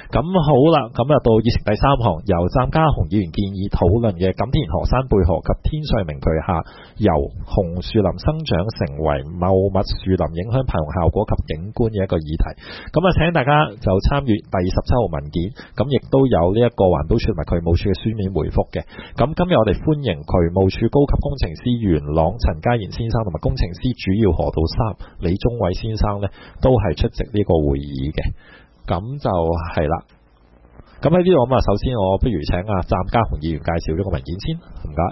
咁好啦，咁到議程第3項，由湛家雄議員建議討論嘅錦田河、山貝河及天上明渠下由紅樹林生長成為茂密樹林，影響排洪效果及景觀嘅一個議題。咁請大家就參閱第17號文件，咁亦都有呢一個環保署同埋渠務署嘅書面回覆嘅。咁今日我哋歡迎渠務署高級工程師元朗陳家賢先生同埋工程師主要河道3李宗偉先生呢，都係出席呢個會議嘅。咁就係啦。咁喺呢度首先我不如請湛家雄議員介紹呢個文件先，唔該。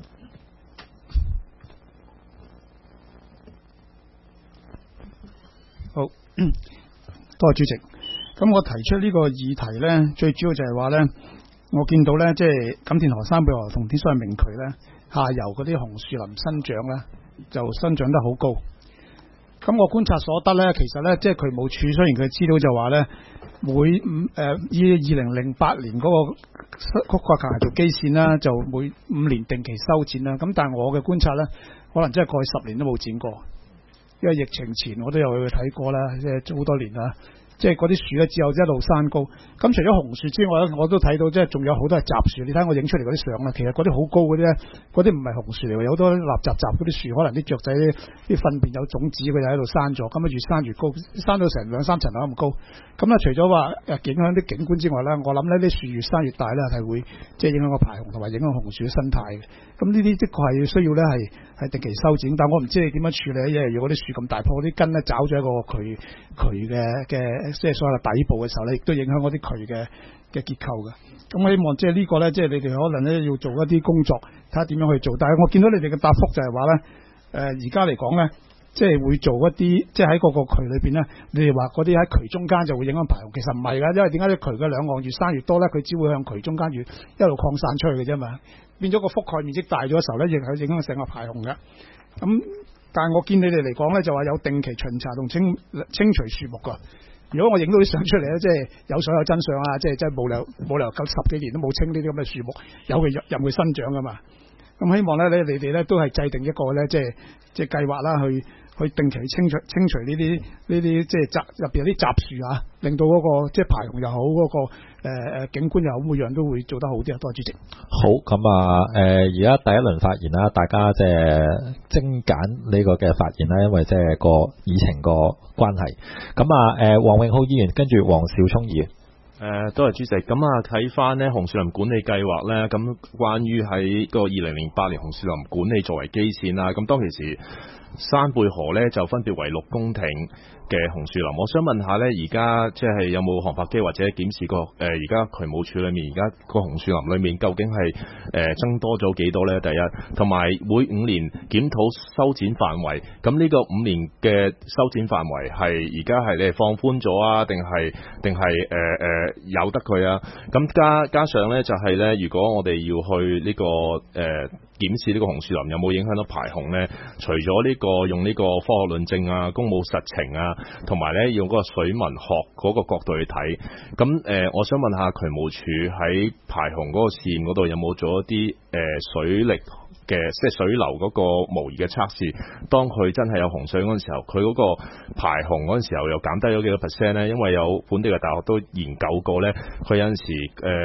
好，多謝主席。咁我提出呢個議題呢，最主要就係話呢，我見到呢，即係錦田河、山貝河同天水圍明渠呢，下游嗰啲紅樹林生長呢，就生長得好高。咁我觀察所得呢，其實呢，即係渠務署雖然佢資料就話呢，以2008年嗰個球鞋做基線啦，就每5年定期修剪啦。咁但係我嘅觀察呢，可能真係過去10年都冇剪過，因為疫情前我都有去睇過啦，即係好多年啦。即係嗰啲樹咧，只有一路生高。咁除咗紅樹之外咧，我都睇到即係仲有好多係雜樹。你睇我影出嚟嗰啲相啦，其實嗰啲好高嗰啲咧，嗰啲唔係紅樹嚟，有好多立雜雜嗰啲樹，可能啲雀仔啲糞便有種子，佢就喺度生咗，咁越生越高，生到成2-3層樓咁高。咁咧，除咗話影響啲景觀之外咧，我諗呢啲樹越生越大咧，係會即係影響個排洪同埋影響紅樹嘅生態嘅。咁呢啲的確係需要咧係定期修剪，但我唔知你點樣處理，因為如果啲樹咁大棵，啲根咧找咗一個渠嘅即係所謂嘅底部嘅時候咧，亦都影響嗰啲渠嘅結構嘅。咁希望即係呢個咧，即係你哋可能咧要做一啲工作，睇下點樣去做。但係我見到你哋嘅答覆就係話咧，而家嚟講咧，即係會做一啲，即係喺個渠裏邊咧，你哋話嗰啲喺渠中間就會影響排洪，其實唔係㗎，因為點解啲渠嘅兩岸越生越多咧，佢只會向渠中間一路擴散出去嘅啫嘛，變咗個覆蓋面積大咗嘅時候咧，亦係影響成個排洪嘅。咁但係我見你哋嚟講咧，就話有定期巡查同清除樹木㗎。如果我影到啲相出嚟咧，即係有所有真相啊！即係冇理由夠10幾年都冇清呢啲咁嘅樹木，有佢任佢生長噶嘛。咁希望咧，你哋咧都係制定一個咧，即係計劃啦，去定期清除呢啲即係入邊有啲雜樹啊，令到嗰個即係排洪又好，嗰個景觀又好，每樣都會做得好啲啊！多謝主席。 好，咁而家第一輪發言啦，大家即係精簡呢個嘅發言啦，因為即係個議程個關係。咁黃永浩議員跟住黃兆聰議員。 多謝主席。咁睇翻呢紅樹林管理計劃呢，咁關於喺個2008年紅樹林管理作為基線啦，咁當其時山貝河呢就分別為6公頃嘅紅樹林。我想問下呢，而家即係有冇航拍機或者檢視過而家渠務署裏面而家個紅樹林裏面究竟係增多咗幾多呢？第一，同埋每5年檢討修剪範圍，咁呢個5年嘅修剪範圍係而家係你係放寬咗啊，定係由得佢啊？咁加上呢，就係呢，如果我哋要去呢個檢視呢個紅樹林有冇影響到排洪呢？除咗呢個用呢個科學論證啊、公務實情啊，同埋咧用嗰個水文學嗰個角度去睇，咁我想問下渠務署喺排洪嗰個試驗嗰度有冇做一啲水力嘅即係水流嗰個模擬嘅測試？當佢真係有洪水嗰陣時候，佢嗰個排洪嗰陣時候又減低咗幾多 percent 咧？因為有本地嘅大學都研究過咧，佢有陣時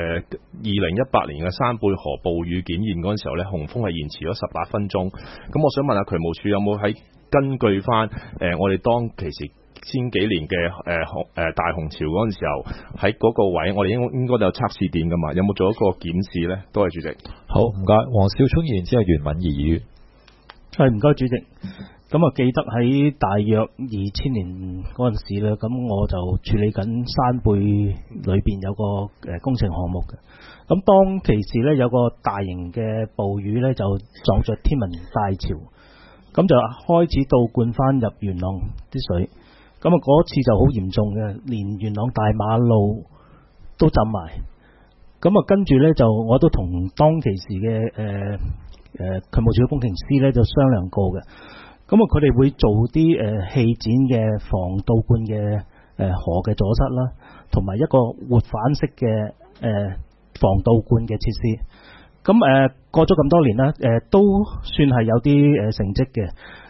2018年嘅山貝河暴雨檢驗嗰陣時候咧，洪峰係延遲咗18分鐘。咁我想問下渠務署有冇喺根據翻我哋當其時先幾年嘅大洪潮嗰陣時候，喺嗰個位我哋應該都有測試點噶嘛？有冇做一個檢視咧？多謝主席。 好，唔該。黃兆聰議員之後袁敏儀議員。 係，唔該主席。咁記得喺大約2000年嗰陣時咧，咁我就處理緊山貝裏邊有個工程項目嘅。咁當其時咧有個大型嘅暴雨咧，就撞着天文大潮。咁就開始倒灌翻入元朗啲水，咁嗰次就好嚴重嘅，連元朗大馬路都浸埋。咁跟住呢，就我都同當其時嘅渠務署工程師呢就商量過嘅。咁佢哋會做啲氣展嘅防倒灌嘅河嘅阻塞啦，同埋一個活反式嘅防倒灌嘅設施。咁過咗咁多年啦，都算係有啲成績嘅，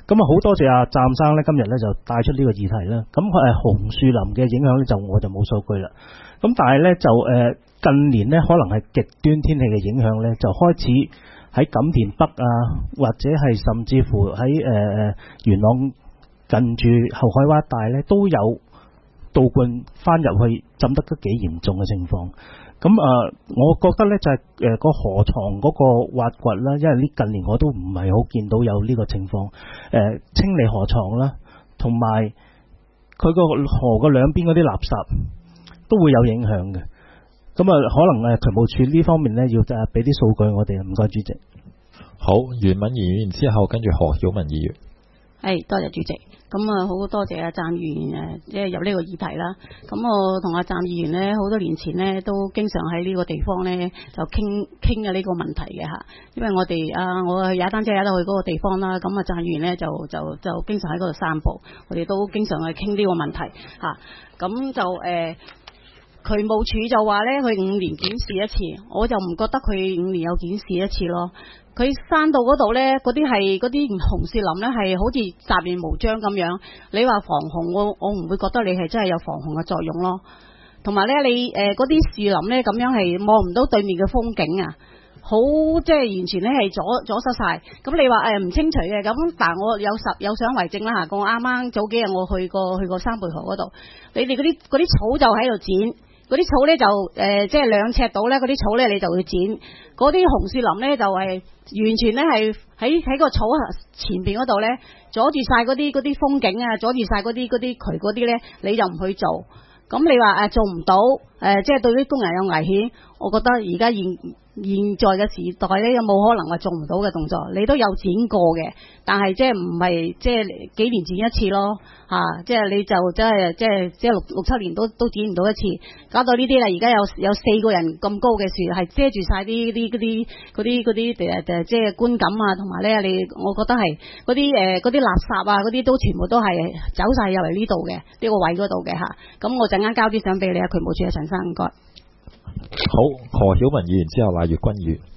咁啊，好多謝阿湛生咧，今日咧就帶出呢個議題啦。咁紅樹林嘅影響咧，我就冇數據啦。咁但係咧就近年咧，可能係極端天氣嘅影響咧，就開始喺錦田北啊，或者係甚至乎喺元朗近住後海灣一帶咧，都有倒灌翻入去，浸得都幾嚴重嘅情況。咁我覺得咧就係個河床嗰個挖掘啦，因為呢近年我都唔係好見到有呢個情況。清理河床啦，同埋佢個河個兩邊嗰啲垃圾都會有影響嘅。咁可能渠務署呢方面咧要俾啲數據我哋。唔該主席。 好，袁敏儀議員之後跟住何曉文議員。 多謝主席。咁好多謝阿湛議員即係有呢個議題啦。咁我同阿湛議員呢，好多年前呢都經常喺呢個地方呢就傾嘅呢個問題嘅嚇。因為我踩單車踩到去嗰個地方啦，咁啊湛議員呢就經常喺嗰度散步，我哋都經常去傾呢個問題嚇。咁就渠務署就話呢，佢5年檢視一次，我就唔覺得佢5年有檢視一次咯。佢山道嗰度呢，嗰啲紅樹林呢，係好似雜亂無章咁樣。你話防洪，我唔會覺得你係真係有防洪嘅作用咯。同埋呢，你嗰啲樹林呢，咁樣係望唔到對面嘅風景啊，好即係完全呢係阻塞晒。咁你話唔清除嘅，咁但我有相為證啦嚇。我啱啱早幾日我去過山貝河嗰度，你哋嗰啲草就喺度剪。嗰啲草呢，就即係2尺到呢，嗰啲草呢，你就會剪。嗰啲紅樹林呢，就係完全呢係喺個草前邊嗰度呢，阻住晒嗰啲風景啊，阻住晒嗰啲渠嗰啲呢，你就唔去做。咁你話做唔到即係對啲工人有危險，我覺得而家現在嘅時代呢，有冇可能話做唔到嘅動作？你都有剪過嘅，但係即係唔係即係幾年剪一次咯嚇？即係你就真係即係6、7年都剪唔到一次，搞到呢啲啦。而家有4個人咁高嘅樹係遮住晒啲即係觀感啊，同埋咧我覺得係嗰啲垃圾啊，嗰啲都全部都係走晒入嚟呢度嘅呢個位嗰度嘅嚇。咁我陣間交啲相俾你啊，渠務署嘅陳生，唔該。 好，何曉文議員之後，賴月君議員。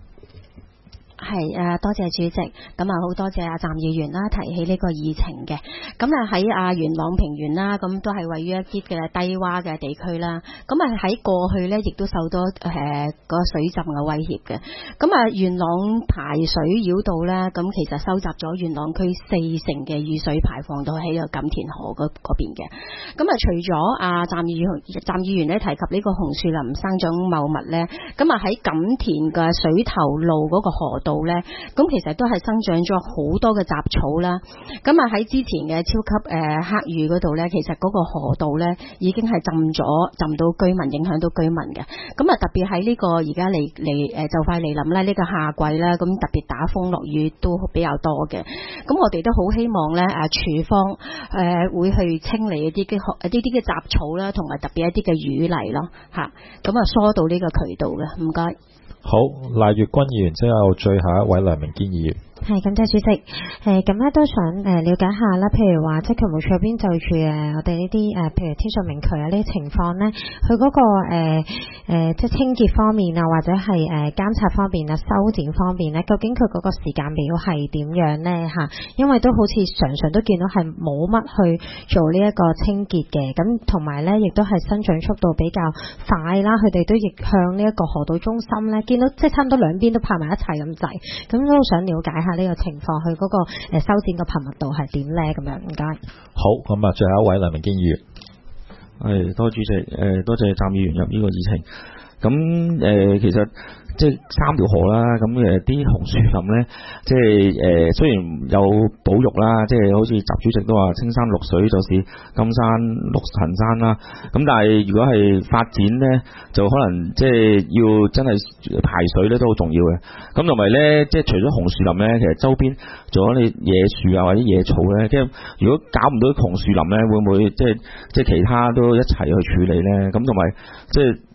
多謝主席，咁好多謝阿湛議員啦，提起呢個議程嘅。咁喺元朗平原啦，咁都係位於一啲嘅低洼嘅地區啦。咁喺過去呢，亦都受到個水浸嘅威脅嘅。咁元朗排水繞道呢，咁其實收集咗元朗區40%嘅雨水排放到喺個錦田河嗰邊嘅。咁除咗湛議員呢提及呢個紅樹林生長茂密呢，咁喺錦田嘅水頭路嗰個河道咧，咁其實都係生長咗好多嘅雜草啦。咁喺之前嘅超級黑雨嗰度咧，其實嗰個河道咧已經係浸到居民，影響到居民嘅。咁特別喺呢個而家就快嚟臨咧，呢個夏季啦，咁特別打風落雨都比較多嘅。咁我哋都好希望咧署方會去清理一啲嘅雜草啦，同埋特別一啲嘅淤泥咯嚇。咁疏導呢個渠道嘅，唔該。 好，賴月君議員之後，最後一位梁明堅議員。 係，感謝主席。咁咧都想了解下啦，譬如話即係渠務署嗰邊就住我哋呢啲譬如天順明渠啊呢啲情況咧，佢嗰個即係清潔方面啊，或者係監察方面啊、修剪方面咧，究竟佢嗰個時間表係點樣咧嚇？因為都好似常常都見到係冇乜去做呢一個清潔嘅，咁同埋咧亦都係生長速度比較快啦，佢哋都逆向呢一個河道中心咧，見到即係差唔多兩邊都拍埋一齊咁滯，咁都想了解下呢個情況，佢嗰個修剪嘅頻密度係點咧？咁樣唔該。 好，咁最後一位梁明堅議員。 多謝主席，多謝湛議員入呢個議程。咁其實即係3條河啦，咁啲紅樹林咧，即係雖然有保育啦，即係好似習主席都話青山綠水就是金山綠藤山啦。咁但係如果係發展咧，就可能即係要真係排水咧都好重要嘅。咁同埋咧，即係除咗紅樹林咧，其實周邊仲有啲野樹啊或者野草咧，即係如果搞唔到紅樹林咧，會唔會即係其他都一齊去處理咧？咁同埋即係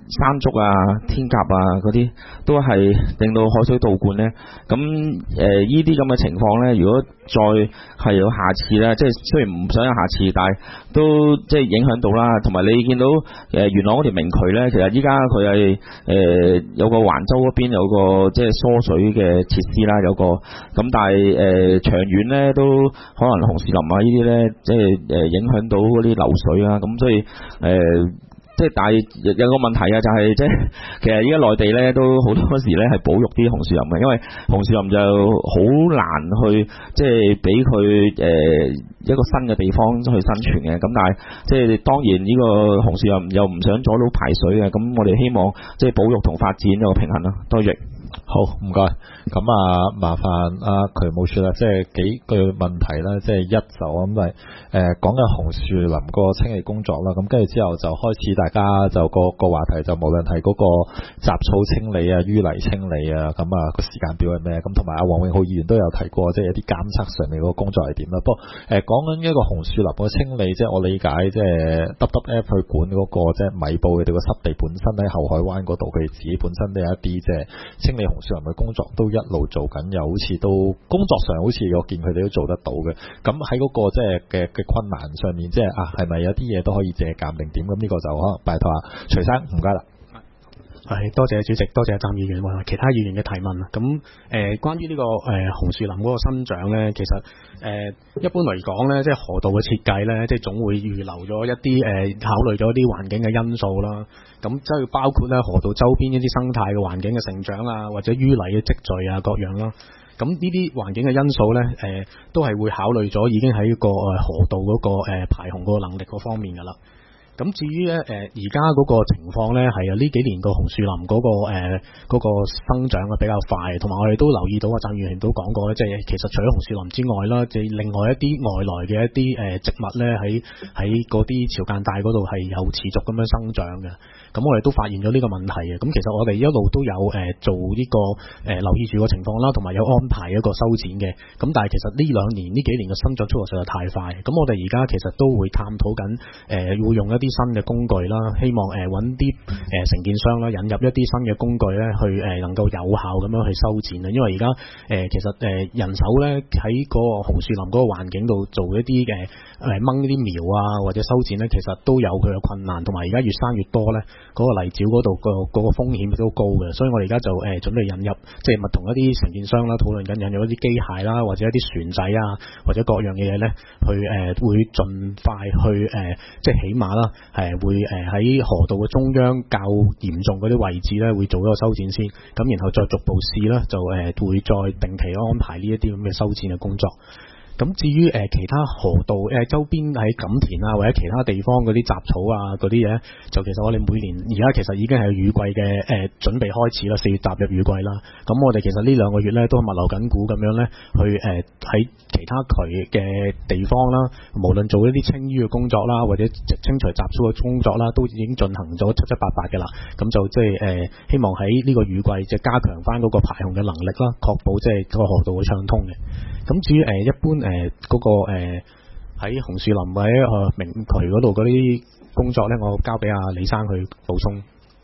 山竹啊、天鴿啊嗰啲，都係令到海水倒灌咧。咁呢啲咁嘅情況咧，如果再係有下次咧，即係雖然唔想有下次，但係都即係影響到啦。同埋你見到元朗嗰條明渠咧，其實依家佢係有個環州嗰邊有個即係疏水嘅設施啦，有個咁，但係長遠咧都可能紅樹林啊呢啲咧，即係影響到嗰啲流水啊，咁所以即係但係有個問題啊，就係即係其實依家內地咧都好多時咧係保育啲紅樹林嘅，因為紅樹林就好難去即係俾佢一個新嘅地方去生存嘅。咁但係即係當然呢個紅樹林又唔想阻到排水嘅，咁我哋希望即係保育同發展有個平衡啦。多謝。 好，唔該。咁麻煩渠務署啦，即係幾句問題啦，即係一就咁係講緊紅樹林個清理工作啦，咁跟住之後就開始大家就個話題就無論係嗰個雜草清理啊、淤泥清理啊，咁個時間表係咩？咁同埋黃永浩議員都有提過，即係有啲監測上面嗰個工作係點啦。不過講緊一個紅樹林個清理，即係我理解即係 WWF 去管嗰個即係米埔佢哋個濕地本身喺後海灣嗰度，佢哋自己本身都有一啲即係清理紅樹林嘅工作都一路做緊，又好似都工作上好似我見佢哋都做得到嘅。咁喺嗰個即係嘅困難上面，即係係咪有啲嘢都可以借鑑定點？咁呢個就可能拜託徐生，唔該啦。 係，多謝主席，多謝湛議員或其他議員嘅提問啊。咁關於呢個紅樹林嗰個生長咧，其實一般嚟講咧，即係河道嘅設計咧，即係總會預留咗一啲考慮咗一啲環境嘅因素啦。咁即係包括咧河道周邊一啲生態嘅環境嘅成長啊，或者淤泥嘅積聚啊各樣啦。咁呢啲環境嘅因素咧，都係會考慮咗已經喺個河道嗰個排洪嗰個能力嗰方面噶啦。咁至於咧，而家嗰個情況咧，係呢幾年個紅樹林嗰個生長比較快，同埋我哋都留意到湛議員都講過咧，即係其實除咗紅樹林之外啦，即係另外一啲外來嘅一啲植物咧，喺嗰啲潮間帶嗰度係有持續咁樣生長嘅。咁我哋都發現咗呢個問題嘅。咁其實我哋一路都有做呢個留意住個情況啦，同埋有安排一個修剪嘅。咁但係其實呢幾年嘅生長速度實在太快。咁我哋而家其實都會探討緊會用一啲新嘅工具啦，希望揾啲承建商啦，引入一啲新嘅工具咧，去能夠有效咁樣去修剪啊。因為而家其實人手咧喺個紅樹林嗰個環境度做一啲掹呢啲苗啊或者修剪咧，其實都有佢嘅困難，同埋而家越生越多咧，嗰個泥沼嗰度個風險都高嘅。所以我哋而家就準備引入，即係同一啲承建商啦討論緊引入一啲機械啦，或者一啲船仔啊，或者各樣嘅嘢咧，去會盡快去即係起碼啦。會喺河道嘅中央較嚴重嗰啲位置咧，會做一個修剪先，咁然後再逐步試啦，就會再定期安排呢一啲咁嘅修剪嘅工作。咁至於其他河道周邊喺錦田啊或者其他地方嗰啲雜草啊嗰啲嘢，就其實我哋每年而家其實已經係雨季嘅準備開始啦，4月踏入雨季啦。咁我哋其實呢2個月咧都密鑼緊鼓咁樣咧去喺其他渠嘅地方啦，無論做一啲清淤嘅工作啦，或者清除雜草嘅工作啦，都已經進行咗七七八八嘅啦。咁就即係希望喺呢個雨季就加強翻嗰個排洪嘅能力啦，確保即係個河道會暢通嘅。咁至於一般嗰個喺紅樹林或者明渠嗰度嗰啲工作咧，我交俾阿李生去補充。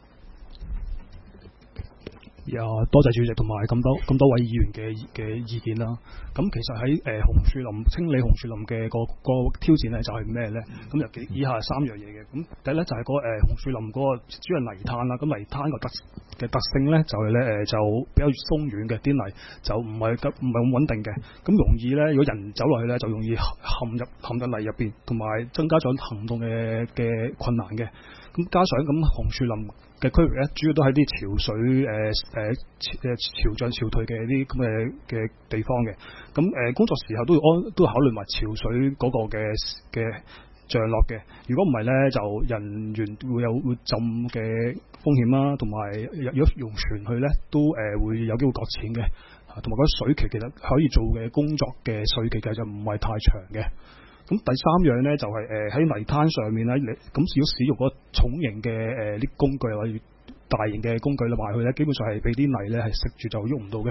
多謝主席同埋咁多位議員嘅意見啦。咁其實喺紅樹林清理紅樹林嘅個挑戰咧就係咩咧？咁就以下3樣嘢嘅。咁第一咧就係紅樹林嗰個主要泥灘啦。咁泥灘個特性咧就係咧就比較鬆軟嘅，啲泥就唔係咁穩定嘅。咁容易咧，如果人走落去咧就容易陷入泥入邊，同埋增加咗行動嘅困難嘅。咁加上咁紅樹林嘅區域咧，主要都係啲潮水潮漲潮退嘅啲咁嘅地方嘅。咁工作時候都考慮埋潮水嗰個嘅漲落嘅。如果唔係咧，就人員會浸嘅風險啦，同埋如果用船去咧，都會有機會擱淺嘅。同埋嗰水期其實可以做嘅工作嘅水期其實就唔係太長嘅。咁第3樣咧就係喺泥灘上面咧，咁如果使用嗰重型嘅啲工具或者大型嘅工具咧埋去咧，基本上係俾啲泥咧係食住就喐唔到嘅。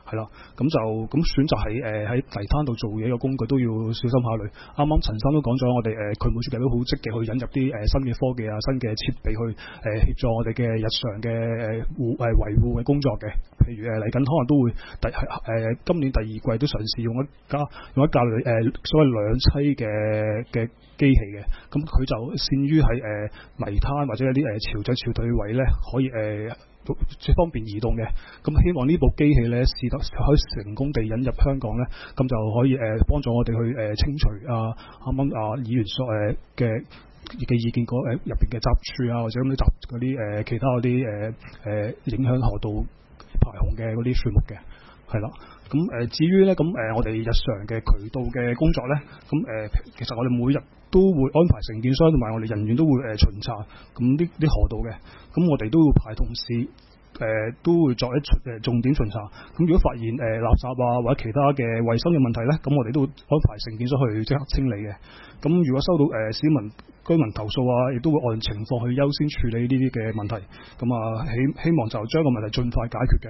係啦，咁選擇喺泥灘度做嘢嘅工具都要小心考慮。啱啱陳生都講咗，我哋渠務署亦都好積極去引入啲新嘅科技啊、新嘅設備去協助我哋嘅日常嘅維護嘅工作嘅。譬如嚟緊可能都會今年第二季都嘗試用一架所謂兩棲嘅機器嘅，咁佢就擅於喺泥灘或者一啲潮漲潮退位咧，可以方便移動嘅。咁希望呢部機器咧試得可以成功地引入香港咧，咁就可以幫助我哋去清除啱啱議員所嘅意見入邊嘅雜處啊，或者咁啲其他嗰啲影響河道排洪嘅嗰啲樹木嘅，係啦。咁至於咧，我哋日常嘅渠道嘅工作咧，其實我哋每日都會安排承建商同埋我哋人員都會巡查咁啲河道嘅，咁我哋都會派同事都會作一重點巡查。咁如果發現垃圾啊或者其他嘅衛生嘅問題咧，咁我哋都會安排承建商去即刻清理嘅。咁如果收到市民居民投訴啊，亦都會按情況去優先處理呢啲嘅問題。咁希望就將個問題盡快解決嘅。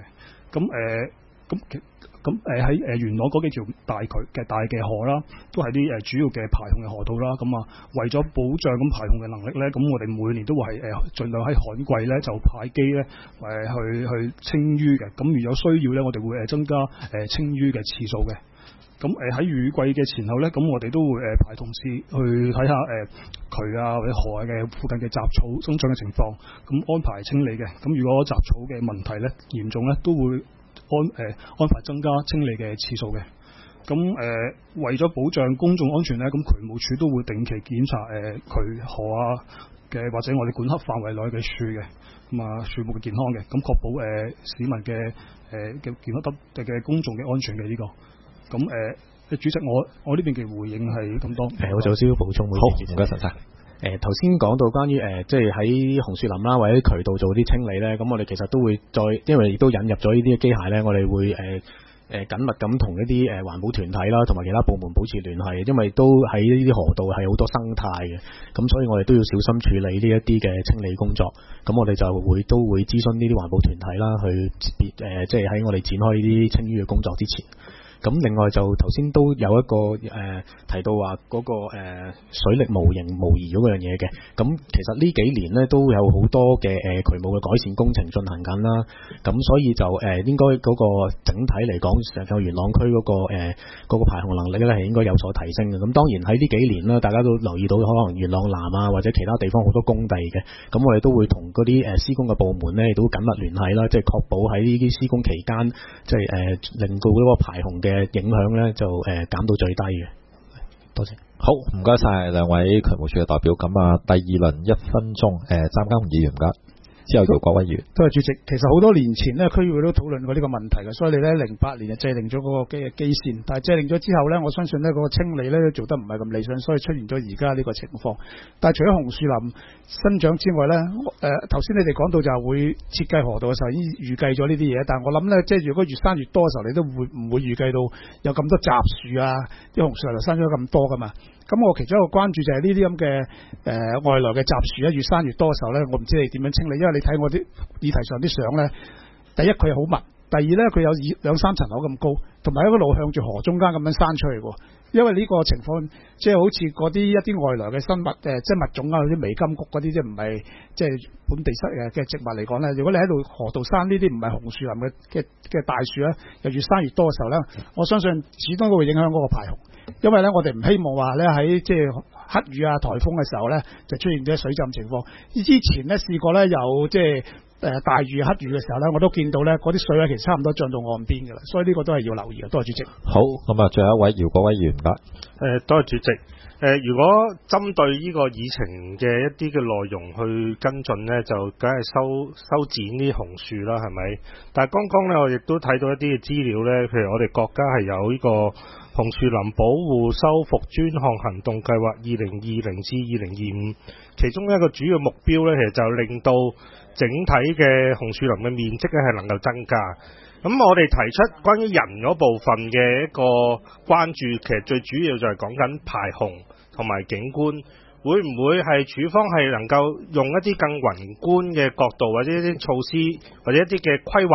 喺元朗嗰幾條大嘅河啦，都係啲主要嘅排洪嘅河道啦。為咗保障咁排洪嘅能力咧，咁我哋每年都會係盡量喺旱季咧就派機咧去清淤嘅。咁如有需要咧，我哋會增加清淤嘅次數嘅。咁喺雨季嘅前後咧，咁我哋都會派同事去睇下渠啊或者河嘅附近嘅雜草生長嘅情況，咁安排清理嘅。咁如果雜草嘅問題咧嚴重咧，都會安排增加清理嘅次數嘅。咁為咗保障公眾安全咧，咁渠務署都會定期檢查渠河啊嘅或者我哋管轄範圍內嘅樹嘅，樹木嘅健康嘅，咁確保市民嘅健康嘅公眾嘅安全嘅呢個。咁主席，我呢邊嘅回應係咁多。 我就少少補充。 好，唔該陳生。 頭先講到關於即係喺紅樹林啦或者渠道做啲清理咧，咁我哋其實都會因為亦都引入咗呢啲機械咧，我哋會緊密咁同一啲環保團體啦同埋其他部門保持聯繫，因為都喺呢啲河道係好多生態嘅，咁所以我哋都要小心處理呢一啲嘅清理工作。咁我哋都會諮詢呢啲環保團體啦，去即係喺我哋展開呢啲清淤嘅工作之前。咁另外就頭先都有一個提到話嗰個水力模型模擬嗰樣嘢嘅，咁其實呢幾年呢都有好多嘅渠務嘅改善工程進行緊啦，咁所以就應該嗰個整體嚟講，成個元朗區嗰個排洪能力咧係應該有所提升嘅。咁當然喺呢幾年啦，大家都留意到可能元朗南啊或者其他地方好多工地嘅，咁我哋都會同嗰啲施工嘅部門咧亦都緊密聯繫啦，即係確保喺呢啲施工期間，即係令到嗰個排洪嘅影響咧就減到最低嘅。多謝。 好，唔該晒兩位渠務署嘅代表。咁第二輪1分鐘，詹家雄議員唔該。之後姚國威議員。 多謝主席。其實好多年前呢，區議會都討論過呢個問題嘅，所以你咧08年就制定咗嗰個基線，但係制定咗之後呢，我相信呢嗰個清理呢做得唔係咁理想，所以出現咗而家呢個情況。但係除咗紅樹林生長之外呢，頭先你哋講到就係會設計河道嘅時候已經預計咗呢啲嘢，但係我諗呢，即係如果越生越多嘅時候，你都唔會預計到有咁多雜樹啊，啲紅樹林就生咗咁多噶嘛。咁我其中一個關注就係呢啲咁嘅外來嘅雜樹咧，越生越多嘅時候咧，我唔知你點樣清理，因為你睇我啲議題上啲相咧，第一佢好密，第二咧佢有2-3層樓咁高，同埋一個路向住河中間咁樣生出嚟喎。因為呢個情況即係好似嗰啲一啲外來嘅生物即係物種啊，啲微金菊嗰啲即係唔係即係本地嘅植物嚟講咧，如果你喺度河道生呢啲唔係紅樹林嘅大樹咧，又越生越多嘅時候咧，我相信始終都會影響嗰個排洪。因為咧，我哋唔希望話咧喺即係黑雨啊、颱風嘅時候咧，就出現咗水浸情況。之前咧試過咧有即係大雨黑雨嘅時候咧，我都見到咧嗰啲水咧其實差唔多漲到岸邊㗎啦，所以呢個都係要留意嘅。多謝主席。 好，咁最後一位姚國威議員唔該。 多謝主席。如果針對呢個議程嘅一啲嘅內容去跟進呢，就梗係修剪啲紅樹啦，係咪？但係剛剛呢，我亦都睇到一啲嘅資料呢，譬如我哋國家係有呢個紅樹林保護修復專項行動計劃2020至2025，其中一個主要目標呢，其實就令到整體嘅紅樹林嘅面積咧係能夠增加。咁我哋提出關於人嗰部分嘅一個關注，其實最主要就係講緊排洪同埋景觀，會唔會係署方係能夠用一啲更宏觀嘅角度，或者一啲措施，或者一啲嘅規劃，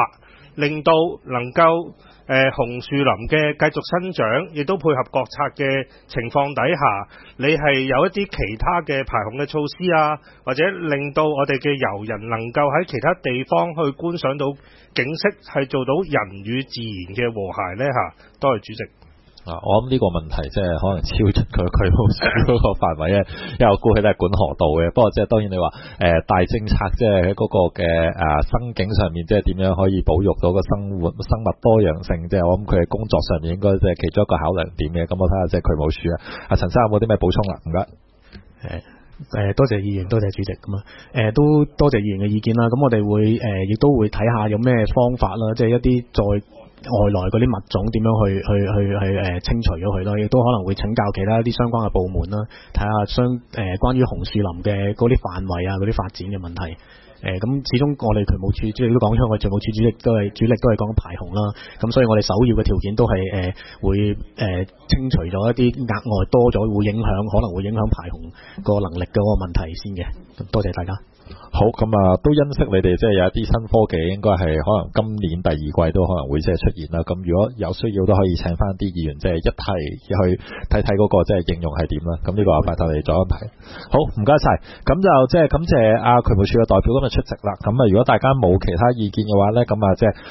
令到能夠紅樹林嘅繼續生長，亦都配合國策嘅情況底下，你係有一啲其他嘅排洪嘅措施啊，或者令到我哋嘅遊人能夠喺其他地方去觀賞到景色，係做到人與自然嘅和諧呢？多謝主席。 我諗呢個問題即係可能超出佢冇樹嗰個範圍嘅，因為我估佢都係管河道嘅。不過即係當然你話大政策即係喺嗰個嘅生境上面，即係點樣可以保育到個生物多樣性，即係我諗佢嘅工作上面應該即係其中一個考量點嘅。咁我睇下即係佢冇樹啊。阿陳生有冇啲咩補充啦？唔該。 多謝議員，多謝主席咁啊。都多謝議員嘅意見啦。咁我哋會亦都會睇下有咩方法啦，即係一啲再外來嗰啲物種點樣去清除咗佢咯，亦都可能會請教其他一啲相關嘅部門啦，睇下關於紅樹林嘅嗰啲範圍啊，嗰啲發展嘅問題。咁始終我哋渠務署主席都講出，我哋渠務署主力都係講排洪啦。咁所以我哋首要嘅條件都係會清除咗一啲額外多咗可能會影響排洪個能力嘅嗰個問題先嘅。多謝大家。 好，咁都欣悉你哋即係有一啲新科技，應該係可能今年第2季都可能會即係出現啦。咁如果有需要都可以請翻啲議員即係一齊去睇睇嗰個即係應用係點啦。咁呢個拜託你哋再安排。好，唔該晒。咁就即係感謝渠務署嘅代表今日出席啦。咁如果大家冇其他意見嘅話咧，咁即係